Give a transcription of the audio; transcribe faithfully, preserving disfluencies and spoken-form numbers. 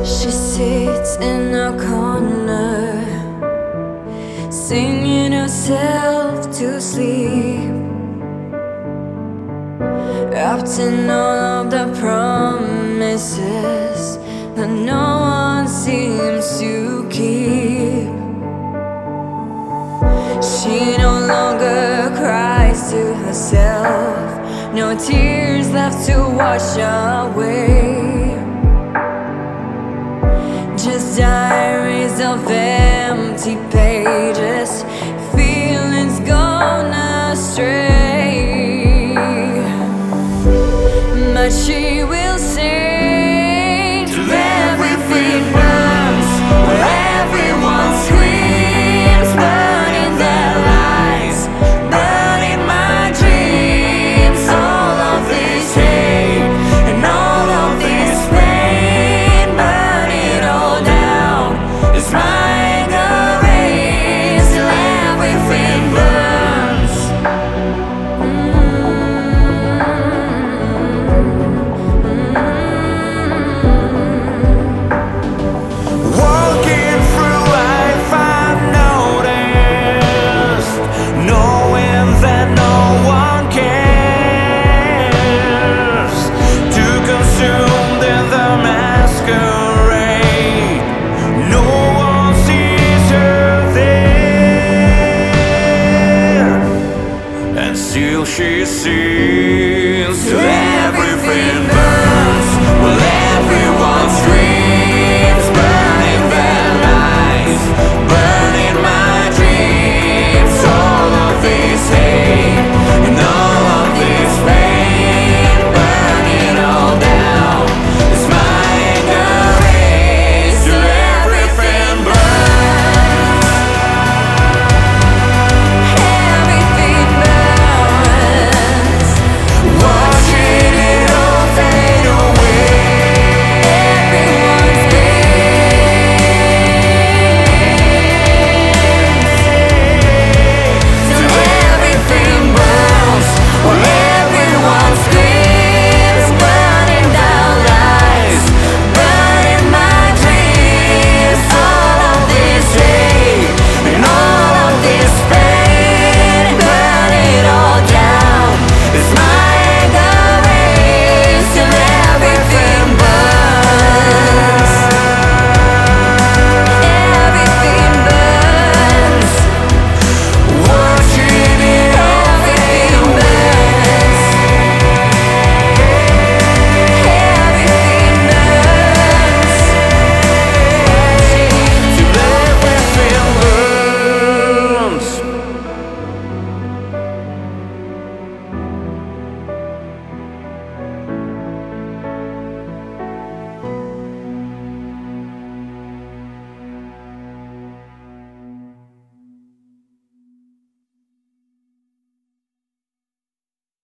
She sits in a corner, singing herself to sleep, wrapped in all of the promises that no one seems to keep. She no longer cries to herself, no tears left to wash away, just diaries of empty pages, feelings gone astray. But she